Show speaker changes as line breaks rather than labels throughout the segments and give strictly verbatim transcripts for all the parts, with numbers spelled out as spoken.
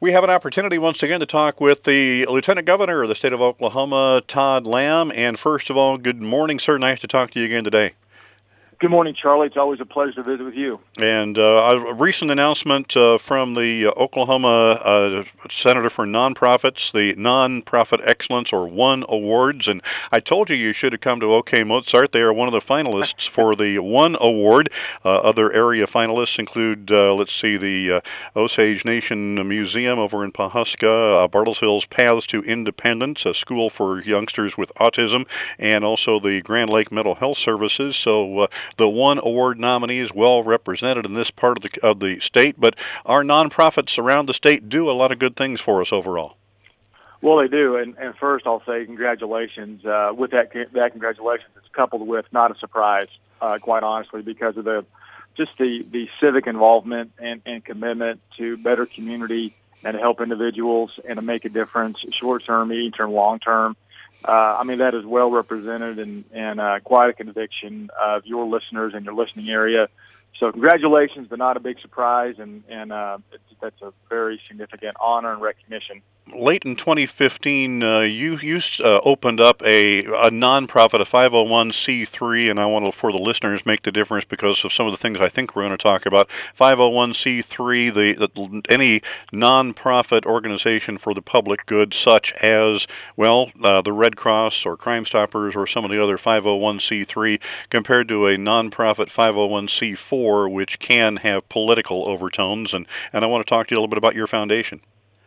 We have an opportunity once again to talk with the Lieutenant Governor of the state of Oklahoma, Todd Lamb. And first of all, good morning, sir. Nice to talk to you again today.
Good morning, Charlie. It's always a pleasure to visit with you.
And uh, a recent announcement uh, from the uh, Oklahoma uh, Senator for Nonprofits, the Nonprofit Excellence or ONE Awards. And I told you you should have come to OK Mozart. They are one of the finalists for the ONE Award. Uh, other area finalists include, uh, let's see, the uh, Osage Nation Museum over in Pawhuska, uh, Bartlesville's Paths to Independence, a school for youngsters with autism, and also the Grand Lake Mental Health Services. So uh, the ONE Award nominee is well represented in this part of the of the state, but our nonprofits around the state do a lot of good things for us overall.
Well, they do, and, and first I'll say congratulations. Uh, with that, that congratulations, it's coupled with not a surprise, uh, quite honestly, because of the just the, the civic involvement and, and commitment to better community and to help individuals and to make a difference, short-term, medium-term, long-term. Uh, I mean, that is well represented and, and uh, quite a conviction of your listeners and your listening area. So congratulations, but not a big surprise, and, and uh, it's, that's a very significant honor and recognition.
Late in twenty fifteen, uh, you you uh, opened up a a nonprofit, a five oh one c three, and I want to, for the listeners, make the difference because of some of the things I think we're going to talk about. five oh one c three, the, the any nonprofit organization for the public good, such as well uh, the Red Cross or Crime Stoppers or some of the other five oh one c three, compared to a nonprofit five oh one c four, which can have political overtones. And and I want to talk to you a little bit about your foundation.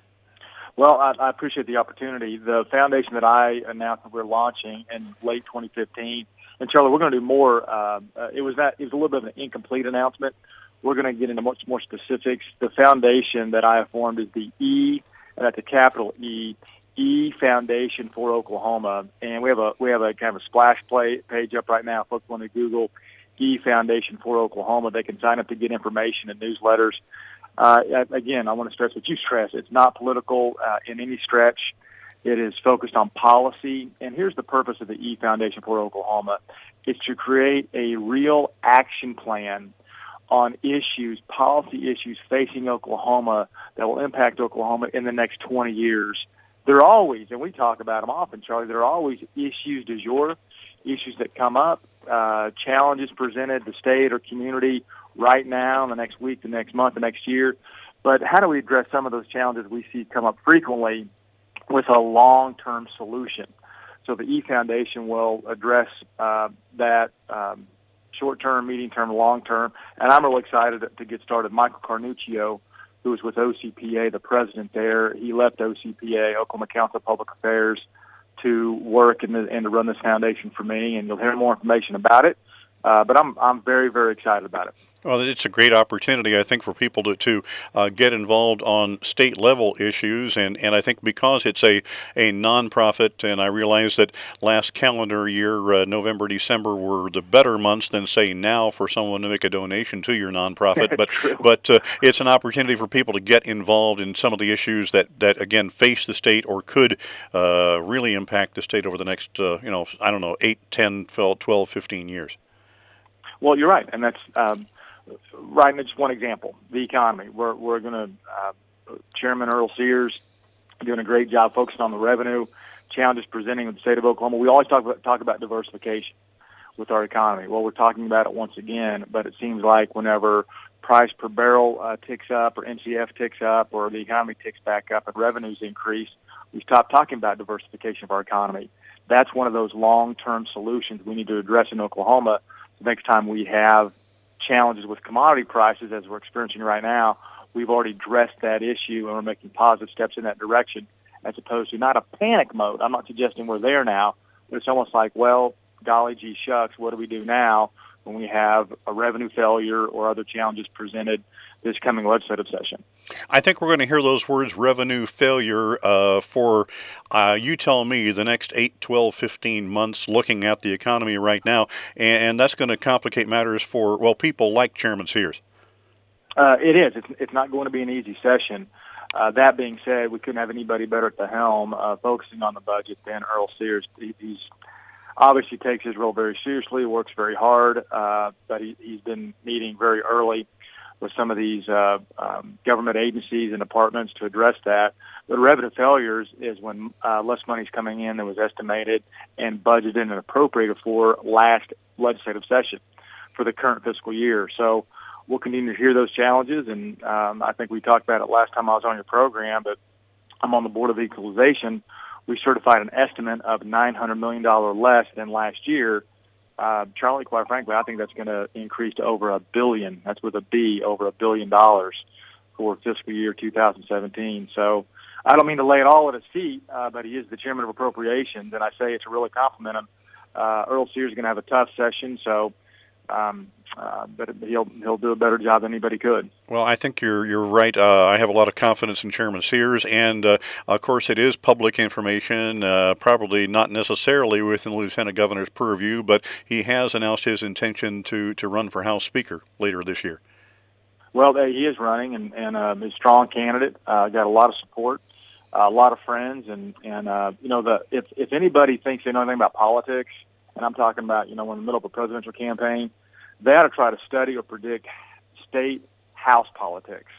Well, I, I appreciate the opportunity. The foundation that I announced that we're launching in late twenty fifteen, and Charlie, we're going to do more. Uh, uh, it was that it was a little bit of an incomplete announcement. We're going to get into much more specifics. The foundation that I have formed is the E, and that's a capital E, E Foundation for Oklahoma, and we have a we have a kind of a splash play page up right now. If folks want to Google E Foundation for Oklahoma, they can sign up to get information and newsletters. Uh, again, I want to stress what you stress. It's not political uh, in any stretch. It is focused on policy. And here's the purpose of the E Foundation for Oklahoma. It's to create a real action plan on issues, policy issues facing Oklahoma that will impact Oklahoma in the next twenty years. There are always, and we talk about them often, Charlie, there are always issues du jour, issues that come up, uh, challenges presented to state or community right now, in the next week, the next month, the next year. But how do we address some of those challenges we see come up frequently with a long-term solution? So the E Foundation will address uh, that um, short-term, medium-term, long-term. And I'm really excited to, to get started. Michael Carnuccio, who is with O C P A, the president there, he left O C P A, Oklahoma Council of Public Affairs, to work and, and to run this foundation for me. And you'll hear more information about it. Uh, but I'm I'm very, very excited about it.
Well, it's a great opportunity, I think, for people to, to uh, get involved on state-level issues, and, and I think because it's a, a nonprofit, and I realize that last calendar year, uh, November, December, were the better months than, say, now for someone to make a donation to your nonprofit, but but uh, it's an opportunity for people to get involved in some of the issues that, that again, face the state or could uh, really impact the state over the next, uh, you know, I don't know, eight, ten, twelve, fifteen years.
Well, you're right, and that's... Um, Right, and just one example, the economy. We're we're going to, uh, Chairman Earl Sears doing a great job focusing on the revenue challenges presenting with the state of Oklahoma. We always talk about, talk about diversification with our economy. Well, we're talking about it once again, but it seems like whenever price per barrel uh, ticks up or N C F ticks up or the economy ticks back up and revenues increase, we stop talking about diversification of our economy. That's one of those long-term solutions we need to address in Oklahoma the next time we have challenges with commodity prices as we're experiencing right now. We've already addressed that issue and we're making positive steps in that direction as opposed to not a panic mode. I'm not suggesting we're there now, but it's almost like, well, golly gee shucks, what do we do now when we have a revenue failure or other challenges presented this coming legislative session?
I think we're going to hear those words, revenue failure, uh, for, uh, you tell me, the next eight, twelve, fifteen months looking at the economy right now, and, and that's going to complicate matters for, well, people like Chairman Sears.
Uh, it is. It's, it's not going to be an easy session. Uh, that being said, we couldn't have anybody better at the helm uh, focusing on the budget than Earl Sears. He, he's obviously takes his role very seriously, works very hard, uh, but he, he's been meeting very early with some of these uh, um, government agencies and departments to address that. But revenue failures is when uh, less money is coming in than was estimated and budgeted and appropriated for last legislative session for the current fiscal year. So we'll continue to hear those challenges, and um, I think we talked about it last time I was on your program, but I'm on the Board of Equalization. We certified an estimate of nine hundred million dollars less than last year. Uh, Charlie, quite frankly, I think that's going to increase to over a billion. That's with a B, over a billion dollars for fiscal year two thousand seventeen. So I don't mean to lay it all at his feet, uh, but he is the chairman of appropriations, and I say it to really compliment him. Uh, Earl Sears is going to have a tough session, so um, uh, but he'll he'll do a better job than anybody could.
Well, I think you're you're right. Uh, I have a lot of confidence in Chairman Sears, and uh, of course, it is public information. Uh, probably not necessarily within the Lieutenant Governor's purview, but he has announced his intention to to run for House Speaker later this year.
Well, he is running, and and um, he's a strong candidate. Uh, got a lot of support, uh, a lot of friends, and and uh, you know, the if if anybody thinks they know anything about politics, and I'm talking about, you know, in the middle of a presidential campaign, they ought to try to study or predict state House politics.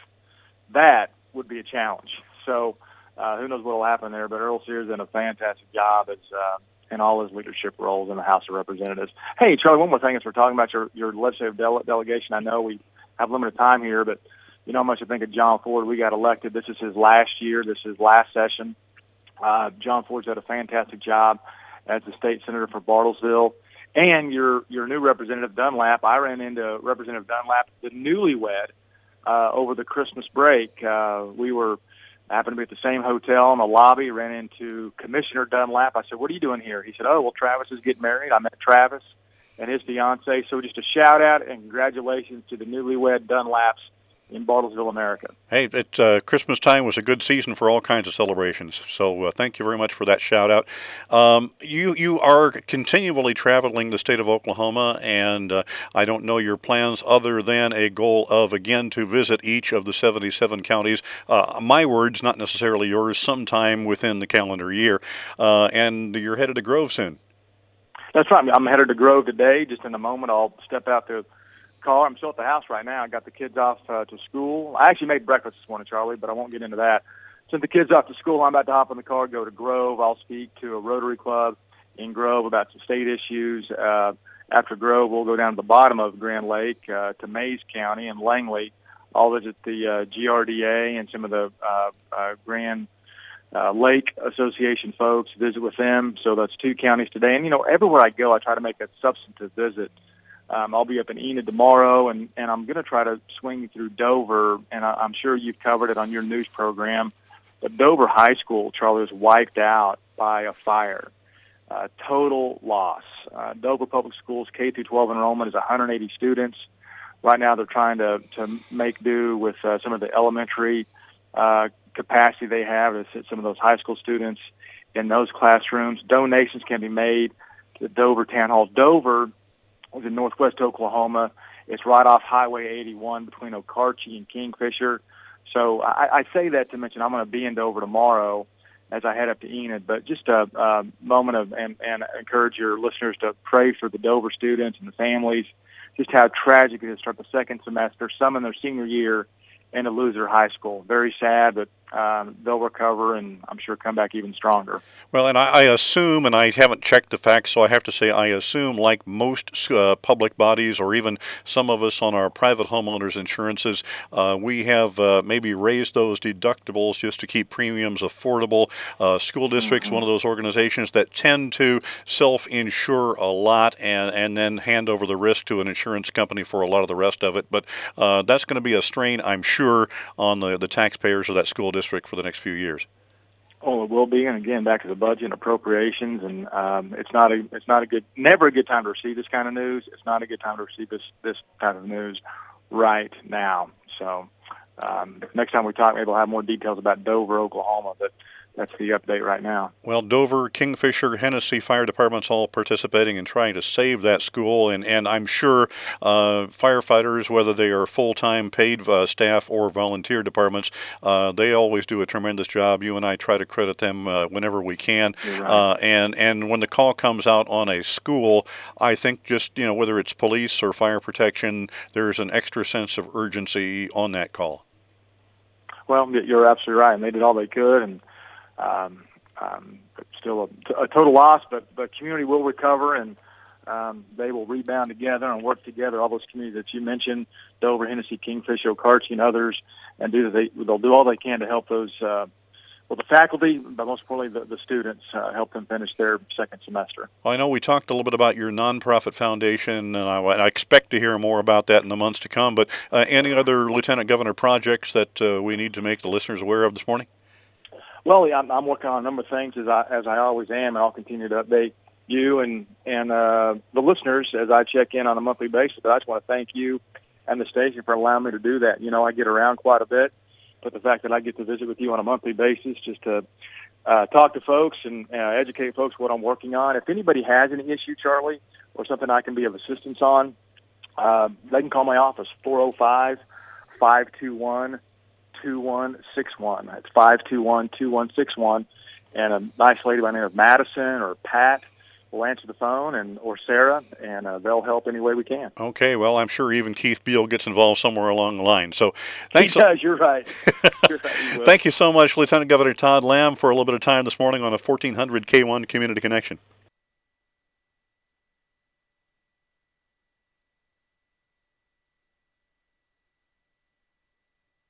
That would be a challenge. So uh, who knows what will happen there, but Earl Sears done a fantastic job as uh, in all his leadership roles in the House of Representatives. Hey, Charlie, one more thing as we're talking about your, your legislative dele- delegation. I know we have limited time here, but you know how much I think of John Ford. We got elected. This is his last year. This is his last session. Uh, John Ford's done a fantastic job as the state senator for Bartlesville. And your your new Representative Dunlap, I ran into Representative Dunlap, the newlywed, uh, over the Christmas break. Uh, we were happened to be at the same hotel in the lobby, ran into Commissioner Dunlap. I said, what are you doing here? He said, oh, well, Travis is getting married. I met Travis and his fiance. So just a shout out and congratulations to the newlywed Dunlaps in Bartlesville, America.
Hey, it, uh, Christmas time was a good season for all kinds of celebrations. So uh, thank you very much for that shout out. Um, you you are continually traveling the state of Oklahoma, and uh, I don't know your plans other than a goal of, again, to visit each of the seventy-seven counties. Uh, my words, not necessarily yours, sometime within the calendar year. Uh, and you're headed to Grove soon.
That's right. I'm headed to Grove today. Just in a moment, I'll step out there. Car. I'm still at the house right now. I got the kids off uh, to school. I actually made breakfast this morning, Charlie, but I won't get into that. Sent the kids off to school. I'm about to hop in the car, go to Grove. I'll speak to a Rotary Club in Grove about some state issues. Uh, after Grove, we'll go down to the bottom of Grand Lake uh, to Mays County and Langley. I'll visit the uh, G R D A and some of the uh, uh, Grand uh, Lake Association folks, visit with them. So that's two counties today. And, you know, everywhere I go, I try to make a substantive visit. Um, I'll be up in Enid tomorrow, and, and I'm going to try to swing through Dover, and I, I'm sure you've covered it on your news program. But Dover High School, Charlie, was wiped out by a fire. Uh, total loss. Uh, Dover Public Schools K through twelve enrollment is one hundred eighty students. Right now they're trying to, to make do with uh, some of the elementary uh, capacity they have to sit some of those high school students in those classrooms. Donations can be made to the Dover Town Hall. Dover is in northwest Oklahoma. It's right off Highway eighty-one between Okarche and Kingfisher. So I, I say that to mention I'm going to be in Dover tomorrow as I head up to Enid. But just a, a moment of, and, and encourage your listeners to pray for the Dover students and the families, just how tragic it is to start the second semester, some in their senior year, and to lose their high school. Very sad, but um, they'll recover and I'm sure come back even stronger.
Well, and I, I assume, and I haven't checked the facts, so I have to say I assume, like most uh, public bodies or even some of us on our private homeowners insurances, uh, we have uh, maybe raised those deductibles just to keep premiums affordable. Uh, school districts, mm-hmm. one of those organizations that tend to self-insure a lot and, and then hand over the risk to an insurance company for a lot of the rest of it. But uh, that's going to be a strain, I'm sure, on the, the taxpayers of that school district for the next few years.
Oh, it will be, and again, back to the budget and appropriations, and um, it's not a, it's not a good, never a good time to receive this kind of news. It's not a good time to receive this, this type of news right now. So, um, next time we talk, maybe we'll have more details about Dover, Oklahoma. But that's the update right now.
Well, Dover, Kingfisher, Hennessy fire departments all participating in trying to save that school, and, and I'm sure uh, firefighters, whether they are full-time paid uh, staff or volunteer departments, uh, they always do a tremendous job. You and I try to credit them uh, whenever we can.
You're right.
Uh, and, and when the call comes out on a school, I think just, you know, whether it's police or fire protection, there's an extra sense of urgency on that call.
Well, you're absolutely right, and they did all they could, and um, um, still a, a total loss, but the community will recover, and um, they will rebound together and work together, all those communities that you mentioned, Dover, Hennessy, Kingfisher, Okarche, and others, and do they, they'll do all they can to help those, uh, well, the faculty, but most importantly, the, the students, uh, help them finish their second semester.
Well, I know we talked a little bit about your nonprofit foundation, and I, I expect to hear more about that in the months to come, but uh, any other Lieutenant Governor projects that uh, we need to make the listeners aware of this morning?
Well, yeah, I'm, I'm working on a number of things, as I, as I always am, and I'll continue to update you and, and uh, the listeners as I check in on a monthly basis. But I just want to thank you and the station for allowing me to do that. You know, I get around quite a bit, but the fact that I get to visit with you on a monthly basis just to uh, talk to folks and uh, educate folks what I'm working on. If anybody has any issue, Charlie, or something I can be of assistance on, uh, they can call my office, four oh five, five two one, two one six one. That's five two one, two one six one. And a nice lady by the name of Madison or Pat will answer the phone, and or Sarah, and uh, they'll help any way we can.
Okay, well, I'm sure even Keith Beal gets involved somewhere along the line. So thanks.
He does, you're right. You're right, he will.
Thank you so much, Lieutenant Governor Todd Lamb, for a little bit of time this morning on a fourteen hundred K one Community Connection.